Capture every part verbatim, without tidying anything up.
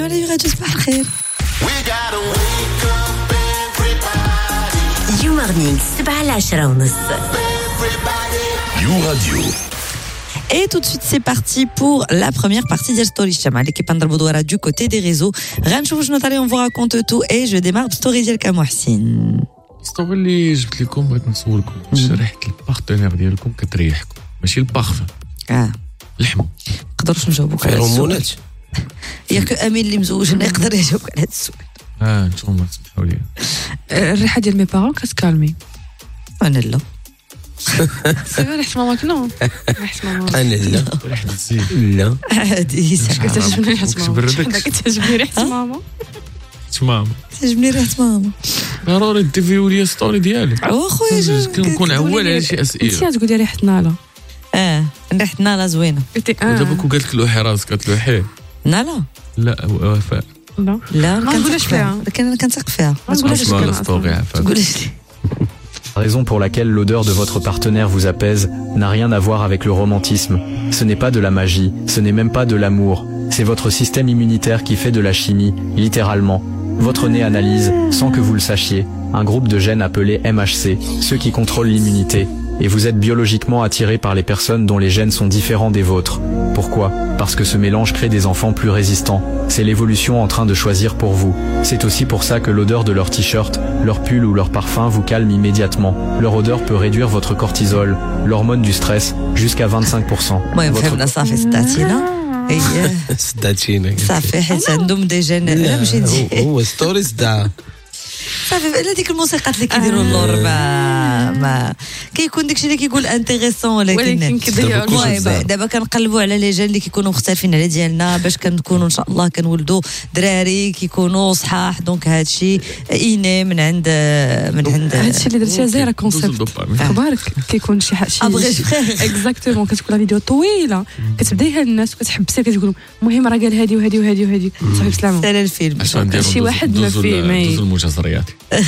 على راديو صباح الخير. يو مورنينغ سبعة لعشرة ونص. يو راديو. Et tout de suite, c'est parti pour la première partie de Story Chama. L'équipe André du côté des réseaux. Ranchou, je note, on vous raconte tout et je démarre de Story ديالك محسن. ستوري اللي جبت لكم بغيت نسولكم واش ريحه البارتنير ديالكم كتريحكم ماشي البارفان اه اللحم نقدروش نجاوبوك على هرمونات ياك امين اللي مزوج يقدر يجاوبك على هذا السؤال. اه نتوما سمحوا لي الريحه ديال مي بارون كتكالمي. انا لا سي ريحه ماماك نو ريحه ماماك انا لا ريحه الزيت لا عادي كتعجبني ريحه ماما بردك كتعجبني ريحه ماما تمام تعجبني ريحه ماما ضروري ديفيو لي ستوري ديالك واخويا جوج كنكون عوال على شي انت اسئله تقولي ريحه نالا اه ريحه نالا زوينه ودابا كون قالت لوحي راسك كتلوحيه نالا لا وفاء لا لا ما نقولش فيها لكن انا كنثق فيها ما نقولش اسمع فيها ستوري عفاك تقولش لي La raison pour laquelle l'odeur de votre partenaire vous apaise n'a rien à voir avec le romantisme. Ce n'est pas de la magie, ce n'est même pas de l'amour. C'est votre système immunitaire qui fait de la chimie, littéralement. Votre nez analyse, sans que vous le sachiez, un groupe de gènes appelés M H C, ceux qui contrôlent l'immunité. Et vous êtes biologiquement attiré par les personnes dont les gènes sont différents des vôtres. Pourquoi ? Parce que ce mélange crée des enfants plus résistants. C'est l'évolution en train de choisir pour vous. C'est aussi pour ça que l'odeur de leur t-shirt, leur pull ou leur parfum vous calme immédiatement. Leur odeur peut réduire votre cortisol, l'hormone du stress, jusqu'à vingt-cinq pour cent. المهم فهمنا صافي ستاتينا هي صدقتيني صافي حيت عندهم دي جين لا ماشي هو- هو ستوريز دا صافي على ديك الموسيقات اللي كيديروا اللور ما ما كيكون داكشي اللي كيقول انتريسون ولكن ولكن كيضيعوا المهم الوقت. دابا كنقلبوا على لي جين اللي كيكونوا مختلفين على ديالنا باش كنكونوا ان شاء الله كنولدوا دراري كيكونوا صحاح. دونك هادشي ايني من عند من عند هادشي اللي درتيها زايره كونسيبت اخبارك كيكون شي حاجه شي ابغي اكزاكتومون كتكون فيديو طويله كتبدايها للناس وكتحبسها كتقول المهم راه قال هادي وهادي وهادي وهادي صافي بسلامه سال الفيلم اش غنديروا شي واحد ما فيه ما ي- دوز المجازريات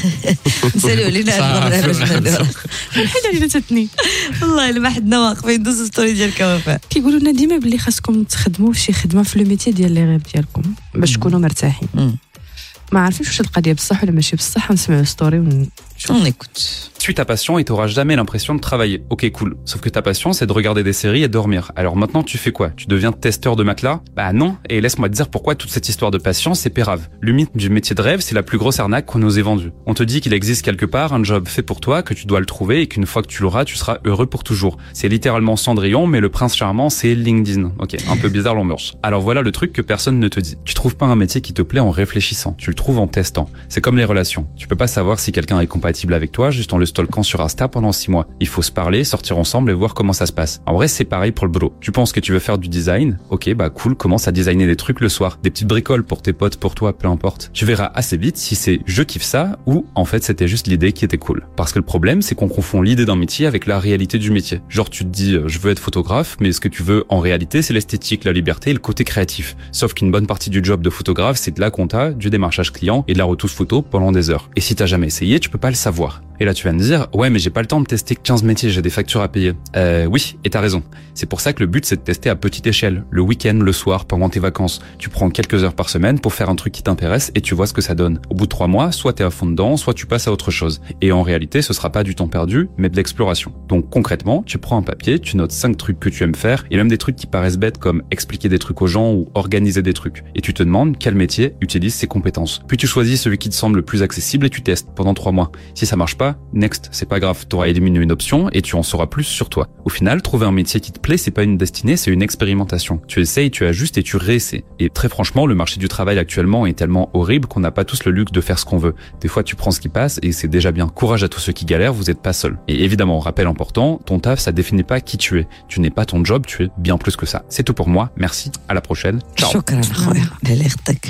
نسالوا علينا هاد المره باش ما نديروش. الحيله اللي تتني والله الا ما حدنا واقفين ندوزو ستوري ديالك وفاء. كيقولوا لنا ديما بلي خاصكم تخدموا في شي خدمه في لو ميتي ديال لي غيب ديالكم باش تكونوا مرتاحين. مم. ما عارفين واش القضيه بصح ولا ماشي بصح نسمعوا ستوري ون... On écoute. Suis ta passion et t'auras jamais l'impression de travailler. Ok, cool. Sauf que ta passion, c'est de regarder des séries et dormir. Alors maintenant, tu fais quoi? Tu deviens testeur de matelas? Bah non. Et laisse-moi te dire pourquoi toute cette histoire de passion, c'est pérave. Le mythe du métier de rêve, c'est la plus grosse arnaque qu'on nous ait vendue. On te dit qu'il existe quelque part un job fait pour toi, que tu dois le trouver et qu'une fois que tu l'auras, tu seras heureux pour toujours. C'est littéralement Cendrillon, mais le prince charmant, c'est LinkedIn. Ok, un peu bizarre l'ambiance. Alors voilà le truc que personne ne te dit. Tu trouves pas un métier qui te plaît en réfléchissant. Tu le trouves en testant. C'est comme les relations. Tu peux pas savoir si quelqu'un est compatible avec toi juste en le stalkant sur Insta pendant six mois. Il faut se parler, sortir ensemble et voir comment ça se passe. En vrai, c'est pareil pour le boulot. Tu penses que tu veux faire du design? Ok, bah cool, commence à designer des trucs le soir. Des petites bricoles pour tes potes, pour toi, peu importe. Tu verras assez vite si c'est je kiffe ça ou en fait c'était juste l'idée qui était cool. Parce que le problème, c'est qu'on confond l'idée d'un métier avec la réalité du métier. Genre tu te dis euh, je veux être photographe, mais ce que tu veux en réalité, c'est l'esthétique, la liberté et le côté créatif. Sauf qu'une bonne partie du job de photographe, c'est de la compta, du démarchage client et de la retouche photo pendant des heures. Et si t'as jamais essayé, tu peux pas le savoir. Et là tu vas me dire ouais mais j'ai pas le temps de tester quinze métiers, j'ai des factures à payer. Euh oui, et t'as raison. C'est pour ça que le but c'est de tester à petite échelle, le week-end, le soir, pendant tes vacances. Tu prends quelques heures par semaine pour faire un truc qui t'intéresse et tu vois ce que ça donne. Au bout de trois mois, soit t'es à fond dedans, soit tu passes à autre chose. Et en réalité, ce sera pas du temps perdu, mais de l'exploration. Donc concrètement, tu prends un papier, tu notes cinq trucs que tu aimes faire et même des trucs qui paraissent bêtes comme expliquer des trucs aux gens ou organiser des trucs. Et tu te demandes quel métier utilise ces compétences. Puis tu choisis celui qui te semble le plus accessible et tu testes pendant trois mois. Si ça marche pas, next, c'est pas grave, t'auras éliminé une option et tu en sauras plus sur toi. Au final, trouver un métier qui te plaît, c'est pas une destinée, c'est une expérimentation. Tu essayes, tu ajustes et tu réessaies. Et très franchement, le marché du travail actuellement est tellement horrible qu'on n'a pas tous le luxe de faire ce qu'on veut. Des fois, tu prends ce qui passe et c'est déjà bien. Courage à tous ceux qui galèrent, vous êtes pas seuls. Et évidemment, rappel important, ton taf, ça définit pas qui tu es. Tu n'es pas ton job, tu es bien plus que ça. C'est tout pour moi. Merci. À la prochaine. Ciao. شكرا اخويا على اللي اختك.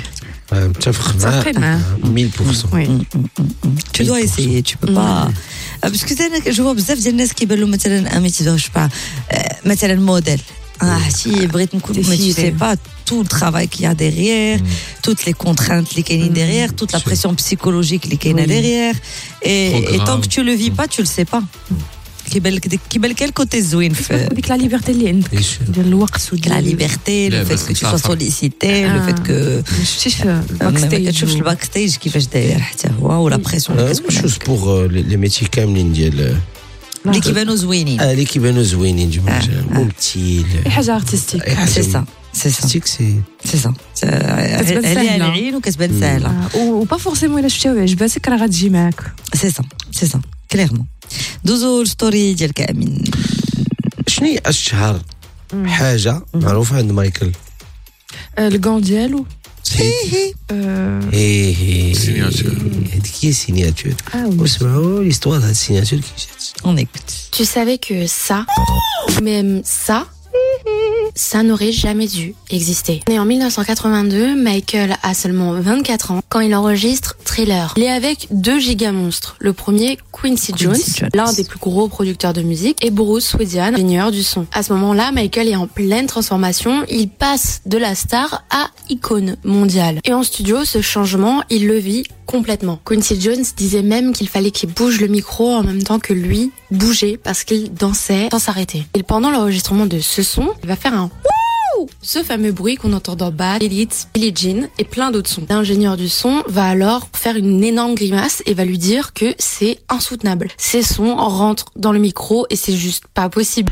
متفق متفقين معاه. معاه مية بالمية. وي Tu dois essayer, tu peux pas. Parce que انا جو بزاف ديال الناس كيبان لهم مثلا اميتي جو با مثلا موديل. Ah, si, بغيت نكون mais tu sais pas tout le travail qu'il y a derrière, toutes les contraintes qui sont derrière, toute la pression psychologique qui est derrière. Et, et tant que tu le vis pas, tu le sais pas. كيبان لك كيبان لك الكوتي الزوين في ديك لا ليبرتي اللي عندك ديال الوقت لا ليبرتي لو فيت كو تو سوليسيتي لو فيت كو ما شفتيش الباك ما ستيج كتشوفش الباك ستيج كيفاش داير حتى هو ولا بريسيون اللي كتكون شوز بوغ لي ميتي كاملين ديال اللي كيبانوا زوينين اه اللي كيبانوا زوينين جمع ممثل اي حاجه ارتستيك سي سا سي سا ستيك سي سي سا عليها العين وكتبان سهله وبا فورسيمون الا شفتيها وعجباتك راه غتجي معاك سي سا سي سا كليرمون دوزو الستوري ديالك امين. شنو هي اشهر حاجه معروفه عند مايكل؟ الكون ديالو هي ايه هي سيناتور. هذيك هي سيناتور. وسمعوا ليستوار هاد السيناتور كي جات. اون ايكوت. Tu savais que ça, même ça, ça n'aurait jamais dû exister. Né en dix-neuf cent quatre-vingt-deux, Michael a seulement vingt-quatre ans quand il enregistre Thriller. Il est avec deux gigamonstres. Le premier, Quincy Jones, Jones. l'un des plus gros producteurs de musique, et Bruce Swedian, ingénieur du son. À ce moment-là, Michael est en pleine transformation. Il passe de la star à icône mondiale. Et en studio, ce changement, il le vit complètement. Quincy Jones disait même qu'il fallait qu'il bouge le micro en même temps que lui bougeait parce qu'il dansait sans s'arrêter. Et pendant l'enregistrement de ce son, il va faire un wouh, ce fameux bruit qu'on entend dans Bad, Elite, Billie Jean et plein d'autres sons. L'ingénieur du son va alors faire une énorme grimace et va lui dire que c'est insoutenable. Ces sons rentrent dans le micro et c'est juste pas possible.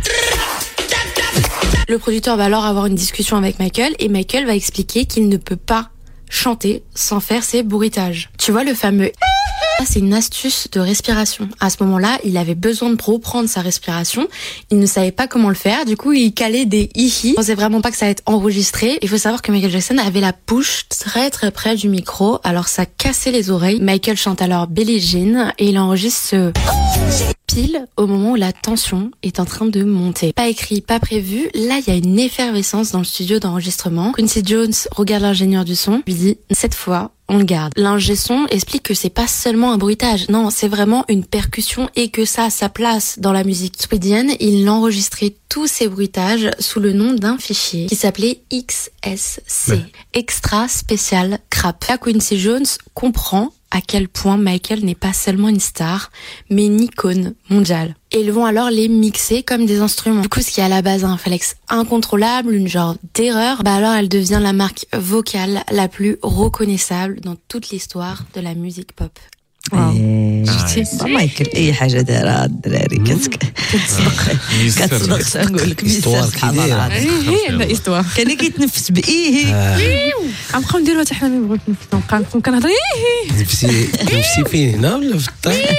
Le producteur va alors avoir une discussion avec Michael et Michael va expliquer qu'il ne peut pas chanter sans faire ces bruitages. Tu vois le fameux c'est une astuce de respiration. À ce moment-là, il avait besoin de reprendre sa respiration. Il ne savait pas comment le faire. Du coup, il calait des hi-hi. Il pensait vraiment pas que ça allait être enregistré. Il faut savoir que Michael Jackson avait la bouche très très près du micro. Alors ça cassait les oreilles. Michael chante alors Billie Jean et il enregistre ce pile au moment où la tension est en train de monter. Pas écrit, pas prévu. Là, il y a une effervescence dans le studio d'enregistrement. Quincy Jones regarde l'ingénieur du son, lui dit cette fois on le garde. L'ingé son explique que c'est pas seulement un bruitage, non, c'est vraiment une percussion et que ça a sa place dans la musique. Swedian, il enregistrait tous ces bruitages sous le nom d'un fichier qui s'appelait X S C, ouais. Extra Special Crap. Là, Quincy Jones comprend à quel point Michael n'est pas seulement une star, mais une icône mondiale. Et ils vont alors les mixer comme des instruments. Du coup, ce qui est à la base un flex incontrôlable, une genre d'erreur, bah alors elle devient la marque vocale la plus reconnaissable dans toute l'histoire de la musique pop. شفتي مايكل اي حاجه دارها الدراري كتصدق كتصدق نقول لك ميستر سبحان الله هي عندها استوار كان كيتنفس بايه غنبقاو نديروا حتى حنا ملي بغيت نتنفسوا نبقى نكون كنهضر نفسي نفسي فين هنا ولا في الطريق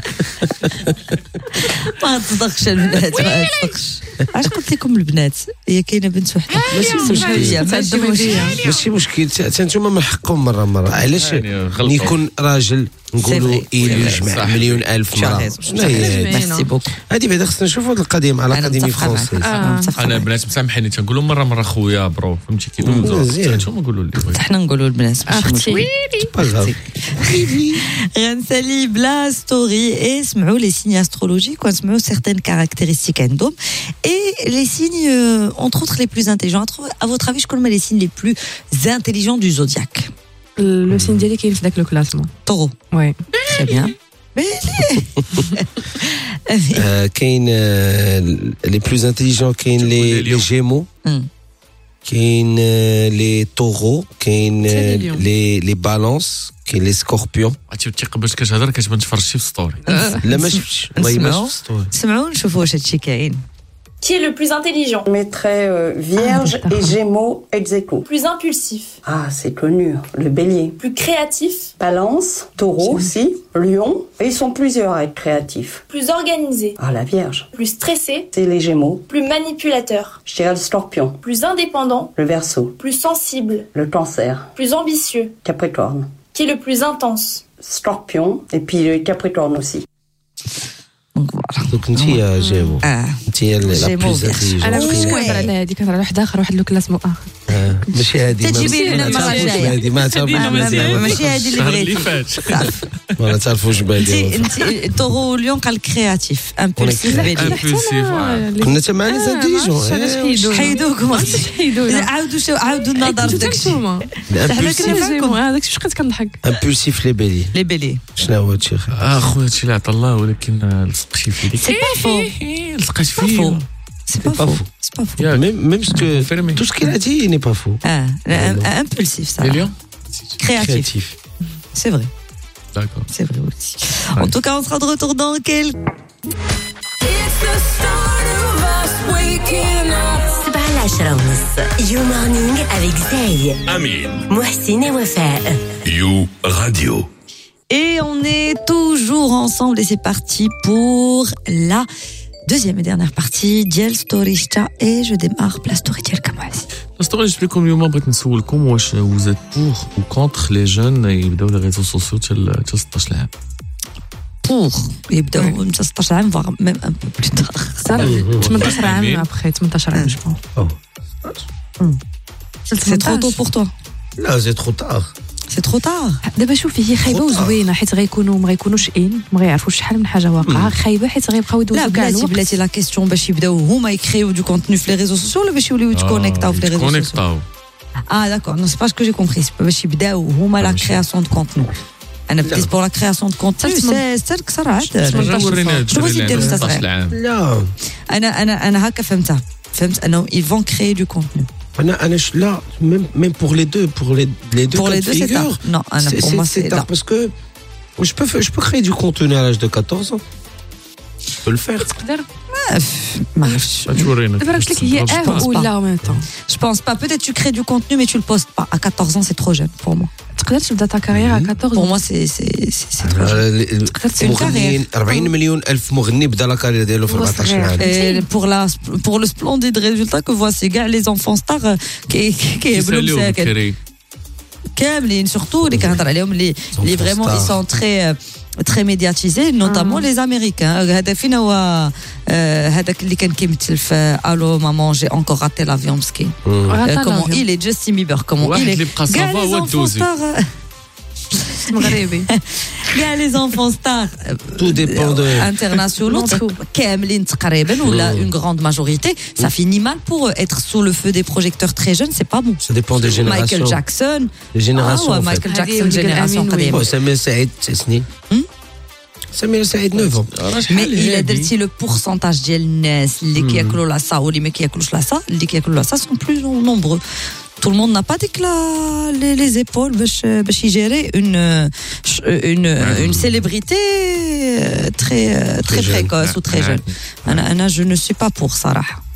ما تصدقش البنات ما تصدقش علاش قلت لكم البنات هي كاينه بنت وحده ماشي مشكل ماشي مشكل حتى نتوما من حقكم مره مره علاش يكون راجل نقولوا إيه يجمع مليون ألف مرة. شنو هي؟ ميرسي بوكو. هذه بعدا خصنا نشوفوا هذه القضية مع الأكاديمي الفرنسية. أنا البنات مسامحيني تنقولوا مرة مرة خويا برو فهمتي كي دوزو. نتوما قولوا لي. حنا نقولوا البنات. أختي. غنسالي بلا ستوري اسمعوا لي signes astrologiques ونسمعوا certaines caractéristiques عندهم et les signes entre autres les plus intelligents. À votre avis, شكون هما les signes les plus intelligents du zodiaque? لو سين ديالي كاين في داك لو كلاسمون طورو وي تري بيان كاين لي بلوز انتيليجون كاين لي لي جيمو كاين لي طورو كاين لي لي بالانس كاين لي سكوربيون عرفتي تيق باش كتهضر كتبان تفرجتي في ستوري لا ما شفتش والله ما شفتش ستوري سمعوا نشوفوا واش هادشي كاين. Qui est le plus intelligent? Je mettrais euh, Vierge ah, et Gémeaux ex aequo. Plus impulsif? Ah, c'est connu. Le Bélier. Plus créatif? Balance, Taureau aussi, Lion. Et ils sont plusieurs à être créatifs. Plus organisé? Ah, la Vierge. Plus stressé? C'est les Gémeaux. Plus manipulateur? Je dirais le Scorpion. Plus indépendant? Le Verseau. Plus sensible? Le Cancer. Plus ambitieux? Capricorne. Qui est le plus intense? Scorpion et puis le Capricorne aussi. Donc voilà. Donc انت يا جيمو. اه انت هي لا بلوز انتيليجون. انا مش كنهضر على هذيك كنهضر على واحد اخر واحد لو كلاسمو اخر. ماشي هذه تجيبي لنا المره الجايه هذه ما تعرفوش ماشي هذه اللي بغيتي ما تعرفوش بالي انت انت طورو اليوم قال كرياتيف امبولسيف امبولسيف كنا تماني زاديجون حيدوكم حيدونا عاودوا شو عاودوا النظر في داك الشيء هذاك شي بقيت كنضحك امبولسيف لي بيلي لي بيلي شنو هو هادشي اخويا هادشي اللي عطا الله ولكن لصقتي في ديك سي با فو لصقت فيه C'est pas faux. C'est pas faux. Yeah, même, même ce que, tout ce qu'il a dit, il n'est pas faux. Ah, ah, impulsif, ça. Les lions Créatif. Créatif. C'est vrai. D'accord. C'est vrai aussi. Ouais. En tout cas, on sera de retour dans quel... صباح العشرة ونص يو مورنينغ avec Zay, Amine, Mohsin et Wafa. You Radio. Et on est toujours ensemble et c'est parti pour la deuxième et dernière partie ديال ستوريشتا et je démarre la story ديال كموازي. La story expliquons اليوم بغيت نسولكم واش vous êtes pour ou contre les jeunes يبداو les réseaux sociaux تاع ستطاش عام. Pour يبداو من ستطاش عام voire même un peu plus tard. ثمنطاش عام après ثمنطاش عام je pense. C'est trop tôt pour toi. Là, c'est trop tard. C'est trop tard. دابا شوفي هي خايبه وزوينه حيت غيكونوا ما غيكونوش ان ما غيعرفوش شحال من حاجه واقعه خايبه حيت غيبقاو يدوزوا كاع الوقت. لا بلاتي لا كيسيون باش يبداو هما يكريو دو كونتوني في لي ريزو سوسيو ولا باش يوليو يتكونيكتاو في لي ريزو سوسيو. اه داكور نو سي با سكو جي كومبري باش يبداو هما لا كرياسيون دو كونتوني. انا بديت بور لا كرياسيون دو كونتوني سي سالك صراحه. شنو بغيتي دير استاذ صغير؟ لا انا انا انا هكا فهمتها فهمت انهم ils vont créer du contenu. أنا أنا là même même pour les deux pour les les deux pour les deux c'est tard. Non, Anna, pour moi c'est tard parce que je peux je peux créer du contenu à l'âge de quatorze ans. Je peux le faire. ما عرفتش. دابا قلت لك هي اه ولا en même temps. Je pense pas. Peut-être tu crées du contenu mais tu le postes pas. À quatorze ans c'est trop jeune pour moi. تقدر تبدا ta carrière à quatorze ans. Pour moi c'est c'est c'est trop jeune. مغنيين أربعين مليون ألف مغني بدا لا كارير ديالو في أربعطاش عام. Pour la pour le splendide résultat que voici كاع les enfants stars كي كيهبلوا مساكن. كاملين surtout اللي كنهضر عليهم اللي اللي فريمون ils sont très très médiatisés notamment les américains. هذا فين هو هذاك اللي كان كيمثل في الو مامون جي انكور راتي لافيون مسكين. comment il est Justin Bieber comment il est كاع les enfants stars مغربي كاع les enfants stars tout dépend de internationaux كاملين تقريبا ولا une grande majorité ça finit mal pour eux. Être sous le feu des projecteurs très jeunes c'est pas bon. Ça dépend des générations. Michael Jackson les générations ah ouais, Michael Jackson génération قديمة. Samir Saïd تسع سنين. Samir Saïd neuf ans. Mais il a درتي le pourcentage ديال الناس اللي كياكلوا لاصا واللي ما كياكلوش لاصا اللي كياكلوا لاصا sont plus nombreux. Tout le monde n'a pas dit que la, les, les épaules pour gérer une, une, une célébrité très, très, très précoce ou très jeune. Anna, Anna, je ne suis pas pour ça.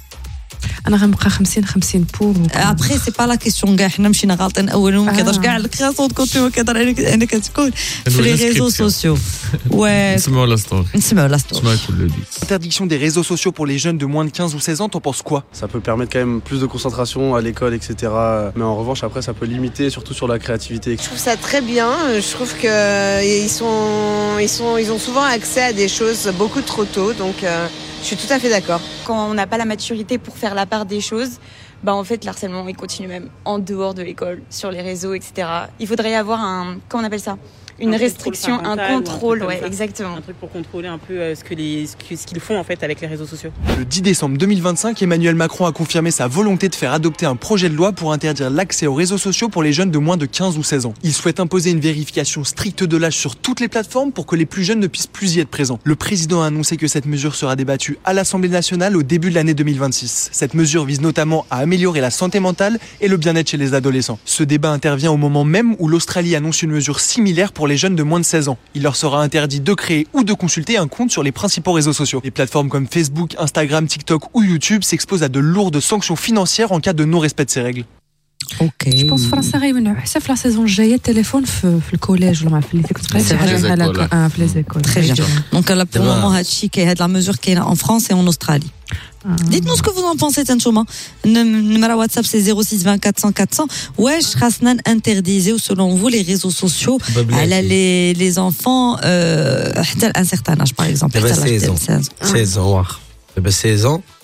انا غنبقى خمسين خمسين بور. ابخي سي با لا كيسيون كاع حنا مشينا غالطين اول وما كيهضرش كاع الكرياسيون دو كونتوني كيهضر عليك انك تكون في لي ريزو سوسيو. نسمعوا لا ستوري نسمعوا لا ستوري. Interdiction des réseaux sociaux pour les jeunes de moins de quinze ou seize ans, t'en penses quoi? Ça peut permettre quand même plus de concentration à l'école, et cetera. Mais en revanche, après, ça peut limiter, surtout sur la créativité. Je trouve ça très bien. Je trouve qu'ils sont, ils sont, ils ont souvent accès à des choses beaucoup trop tôt, donc euh, je suis tout à fait d'accord. Quand on n'a pas la maturité pour faire la part des choses, bah en fait, l'harcèlement, il continue même en dehors de l'école, sur les réseaux, et cetera. Il faudrait y avoir un, comment on appelle ça? Une un restriction, un contrôle, un ouais, exactement. Un truc pour contrôler un peu euh, ce que les, ce, que, ce qu'ils font en fait avec les réseaux sociaux. Le dix décembre deux mille vingt-cinq, Emmanuel Macron a confirmé sa volonté de faire adopter un projet de loi pour interdire l'accès aux réseaux sociaux pour les jeunes de moins de quinze ou seize ans. Il souhaite imposer une vérification stricte de l'âge sur toutes les plateformes pour que les plus jeunes ne puissent plus y être présents. Le président a annoncé que cette mesure sera débattue à l'Assemblée nationale au début de l'année deux mille vingt-six. Cette mesure vise notamment à améliorer la santé mentale et le bien-être chez les adolescents. Ce débat intervient au moment même où l'Australie annonce une mesure similaire pour les jeunes de moins de seize ans. Il leur sera interdit de créer ou de consulter un compte sur les principaux réseaux sociaux. Les plateformes comme Facebook, Instagram, TikTok ou YouTube s'exposent à de lourdes sanctions financières en cas de non-respect de ces règles. Ok. Je pense فرنسا غيمنعوا حتى في لا سيزون الجايه التليفون في في الكوليج ولا في اللي كنت قريت على بحال في لي زيكول. Très bien. Donc là pour le moment هادشي كاين هاد la mesure كاينه en France et en Australie. Dites-nous ce que vous en pensez تنتوما. Numéro WhatsApp c'est zéro six vingt-quatre cent quatre cents. واش خاصنا interdire selon vous les réseaux sociaux على les les enfants حتى un certain âge par exemple. seize ans. seize ans. seize ans.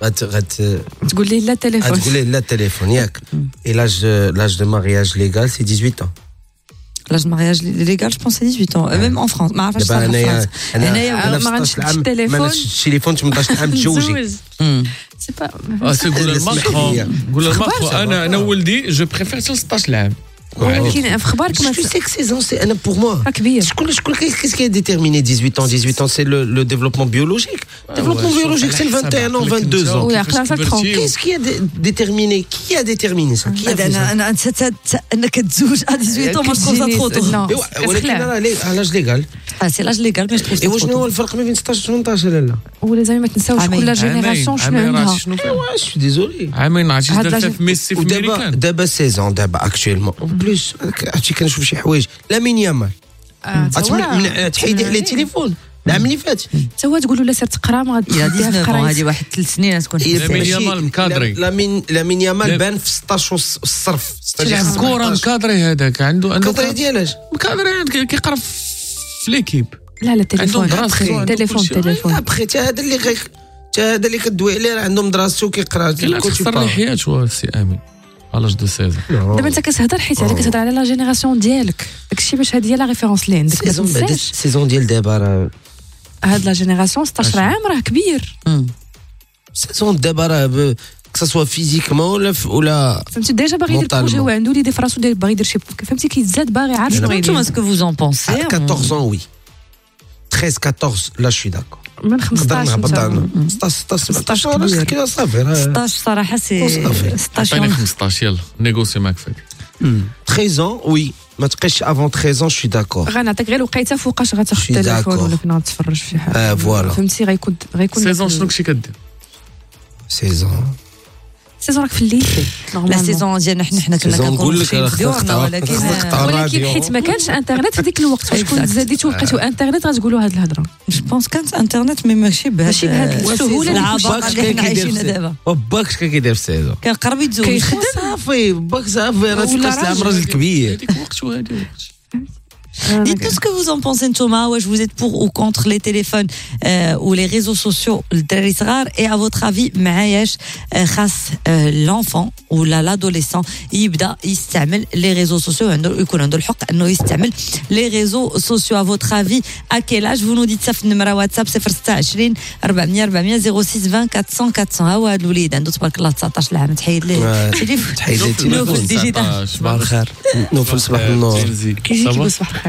تقول لي لا تليفون تقول لي لا تليفون ياك et l'âge l'âge de mariage légal c'est dix-huit ans. L'âge de mariage légal, je pense, c'est dix-huit ans. Ouais. Même en France. ما عرفتش صح في فرنسا. أنا ما عنديش التليفون. التليفون ثمانطاش عام تزوجي. سي با. سي قول الماكرون قول الماكرون أنا أنا ولدي جو بريفير ستاش عام. ولكن في اخبارك ما sais que seize ans c'est انا pour moi كبير. شكون شكون qu'est-ce qui a déterminé dix-huit ans dix-huit ans c'est le le développement biologique. Développement biologique c'est le vingt et un ans vingt-deux ans. Qu'est-ce qui a déterminé qui a déterminé ça qui a fait ça انا انت انك تزوج à dix-huit ans ما تكونش trop tôt. ولكن على لاج ليغال اه سي لاج ليغال مي جو تروف. شنو هو الفرق ما بين ستاش و ثمنطاش لالا؟ ولا زعما ما تنساوش كل جينيراسيون شنو عندها. ايوا شو ديزولي عامين عرفتي دابا في ميسي في امريكان دابا seize ans دابا اكشويلمون بلوس عرفتي كنشوف شي حوايج لامين يامال تحيدي عليه التليفون العام اللي فات حتى هو تقول له لا سير تقرا ما غادي تقرا هذه واحد ثلاث سنين تكون لامين يامال مكادري لامين لامين يامال بان في ستاش الصرف كورة مكادري هذاك عنده مكادري ديالاش مكادري كيقرا في ليكيب لا لا التليفون التليفون التليفون ابخي حتى هذا اللي غير حتى هذا اللي كدوي عليه راه عنده مدرسته وكيقرا كيخسر لي حياته سي امين على جدو سيزون. دابا انت كتهضر حيت على كتهضر على لا جينيراسيون ديالك داكشي باش هذه هي لا ريفيرونس اللي عندك. سيزون بعد السيزون ديال دابا راه هاد لا جينيراسيون ستاش عام راه كبير. سيزون دابا راه كسوا فيزيكمون ولا ولا فهمتي ديجا باغي يدير بروجي هو عنده ليدي فراسو باغي يدير شي فهمتي كيتزاد باغي عارف شنو غيدير. اسكو فوز اون بونسي quatorze ans oui treize quatorze là je suis d'accord. من خمسطاش ستاش ستاش كذا صافي ستاش صراحه سي ستاش خمسطاش يلا نيغوسي معك فيك treize ans oui ما تبقاش avant treize ans je suis d'accord. غنعطيك غير الوقيته فوقاش غتاخذ التليفون ولا فين غتفرج في حاجه. اه فوالا فهمتي غيكون غيكون سيزون شنو كنتي كدير سيزون سيزون راك في الليل لا سيزون ديالنا حنا حنا كنا كنقولوا في ديورنا ولكن ولكن حيت ما كانش انترنت هذيك الوقت واش كنت زاديتو لقيتو انترنت غتقولوا هاد الهضره. جو بونس كانت انترنت مي ماشي بهذا ماشي بهذا السهوله اللي حنا عايشين دابا. باك شكون كيدير في السيزون كان قرب يتزوج صافي باك صافي راه تقاس العام راجل كبير هذيك وقت وهذه وقت. Dites-nous ce que vous en pensez, Thomas. Ouais, vous êtes pour ou contre les téléphones euh, ou les réseaux sociaux et à votre avis, معايش خاص l'enfant ou l'adolescent يبدا يستعمل les réseaux sociaux عنده يكون عنده الحق انه يستعمل les réseaux sociaux. À votre avis, à quel âge? Vous nous dites ça في النمره واتساب صفر ستة عشرين أربعمية أربعمية صفر ستة عشرين أربعمية أربعمية ها هذا الوليد عنده تبارك الله تسعطاش عام تحيد ليه تليفون تحيد ليه التليفون ديجيتال. صباح الخير نوفل صباح النور كيجي كيقول صباح الخير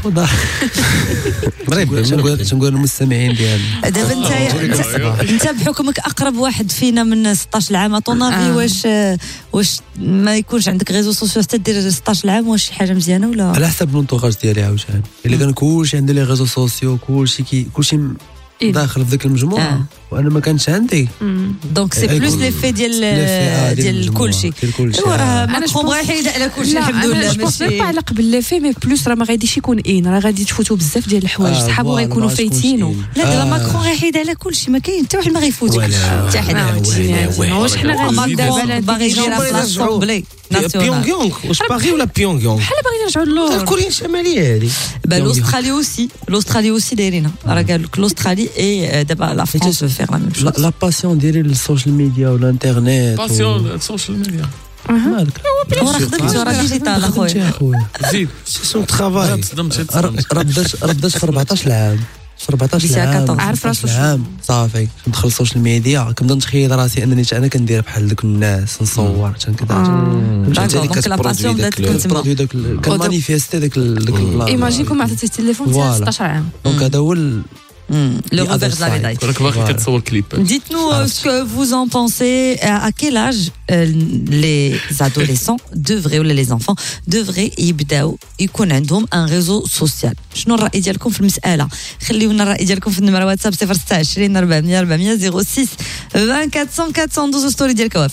مريب شنقول شنقول المستمعين ديالنا دابا انت انت بحكمك اقرب واحد فينا من ستطاش عام طونافي واش واش ما يكونش عندك ريزو سوسيو حتى دير ستطاش عام واش شي حاجه مزيانه ولا على حسب لونطوراج ديالي عاوتاني الا كان كلشي عنده لي ريزو سوسيو كلشي كي كلشي داخل في ذاك المجموعه آه. وانا ما كانش عندي دونك سي بلوس ليفي ديال ديال كلشي ايوا راه ماكرون بغا يحيد على كلشي الحمد لله ماشي با على قبل ليفي مي بلوس راه ما غاديش يكون ان راه غادي تفوتوا بزاف ديال الحوايج آه صحابو غيكونوا فايتينو. لا دابا ماكرون غيحيد على كلشي ما كاين حتى واحد ما غيفوتك حتى حنا واش حنا غادي دابا باغي يجي في لاسامبلي بيونغ يونغ واش باغي ولا بيونغ يونغ بحال باغي نرجعوا للور كوريا الشماليه هذه الاسترالي اوسي الاسترالي اوسي دايرينها راه قال لك الاسترالي اي دابا لا فرونس فيغ لا ميم شوز. لا باسيون ديالي للسوشيال ميديا والانترنت باسيون السوشيال ميديا مالك راه خدمتو راه ديجيتال اخويا زيد سي سون ترافاي راه بدات راه بدات في أربعطاش عام في أربعطاش عام عارف راسو عام صافي ندخل السوشيال ميديا كنبدا نتخيل راسي انني انا كندير بحال دوك الناس نصور حتى كذا دونك لا باسيون بدات تكون تما كان مانيفيستي داك البلان. ايماجينكم ما عطيتي التليفون حتى ستطاش عام دونك هذا هو le revers de la médaille. Dites-nous euh, ce que vous en pensez. À quel âge euh, les adolescents devraient ou les enfants devraient يبداو يكون عندهم un réseau social. شنو الرأي ديالكم في المسألة؟ خليونا الرأي ديالكم في النمرة واتساب صفر ستة عشرين أربعمية أربعمية صفر ستة أربعة صفر أربعة أربعة صفر ستوري ديال كواف.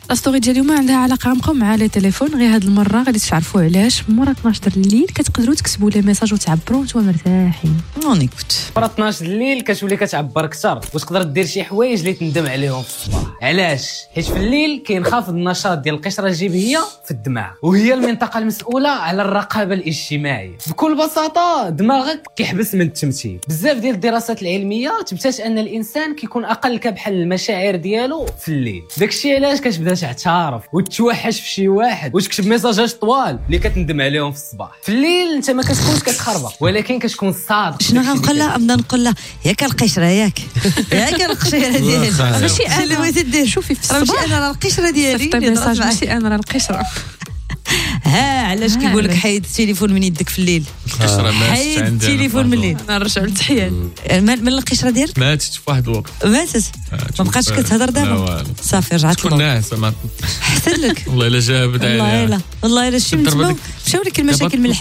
لا ستوري ديال اليوم عندها علاقه عمقه مع لي تليفون، غير هاد المره غادي تعرفوا علاش مورا اثناش د الليل كتقدروا تكتبوا لي ميساج وتعبروا وانتم مرتاحين. اون ايكوت. مورا اثناش د الليل كتولي كتعبر اكثر وتقدر دير شي حوايج اللي تندم عليهم في الصباح. علاش؟ حيت في الليل كينخفض النشاط ديال القشره الجبهيه في الدماغ، وهي المنطقه المسؤوله على الرقابه الاجتماعيه. بكل بساطه دماغك كيحبس من التمثيل. بزاف ديال الدراسات العلميه تبتات ان الانسان كيكون اقل كبحا للمشاعر ديالو في الليل. داكشي علاش كتبدا تعترف وتوحش في شي واحد وتكتب ميساجات طوال اللي كتندم عليهم في الصباح. في الليل انت ما كتكونش كتخربق ولكن كتكون صادق. شنو غنقول لها؟ نبدا نقول لها ياك القشره ياك ياك القشره ديالي ماشي انا اللي بغيتي دير. شوفي في الصباح انا راه القشره ديالي ماشي انا راه القشره. ها علاش كيقول لك حيد التليفون من يدك في الليل؟ حيد التليفون من الليل. نرجعوا للتحيات. من القشره ديالك ماتت في واحد الوقت. ماتت ما بقاش كتهضر دابا صافي رجعت له. ناعسه ما حسن لك والله الا جابت عليها. والله الا والله الا شي مشاو لك المشاكل من